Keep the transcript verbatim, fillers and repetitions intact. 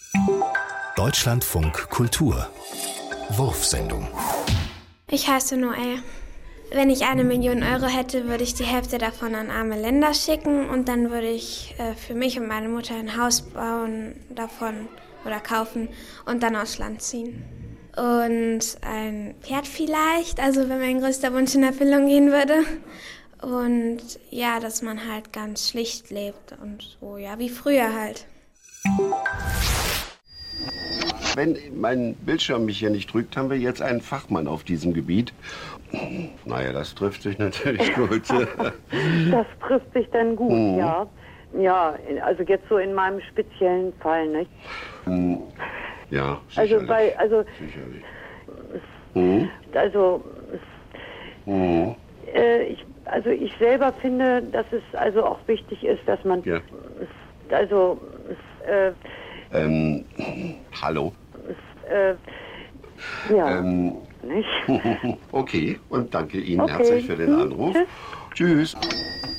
Deutschlandfunk Kultur Wurfsendung. Ich heiße Noel. Wenn ich eine Million Euro hätte, würde ich die Hälfte davon an arme Länder schicken und dann würde ich äh, für mich und meine Mutter ein Haus bauen davon oder kaufen und dann aufs Land ziehen. Und ein Pferd vielleicht, also wenn mein größter Wunsch in Erfüllung gehen würde. Und ja, dass man halt ganz schlicht lebt und so, ja, wie früher halt. Wenn mein Bildschirm mich hier nicht trügt, haben wir jetzt einen Fachmann auf diesem Gebiet. Naja, das trifft sich natürlich gut. Das trifft sich dann gut, mhm. ja. Ja, also jetzt so in meinem speziellen Fall, nicht? Ja, sicherlich. Also bei, also, sicherlich. Mhm. Also, mhm. äh, ich, also ich selber finde, dass es also auch wichtig ist, dass man, ja. also, äh, ähm, hallo. Äh, ja, ähm, nicht? Okay, und danke Ihnen okay. herzlich für den Anruf. Tschüss. Tschüss.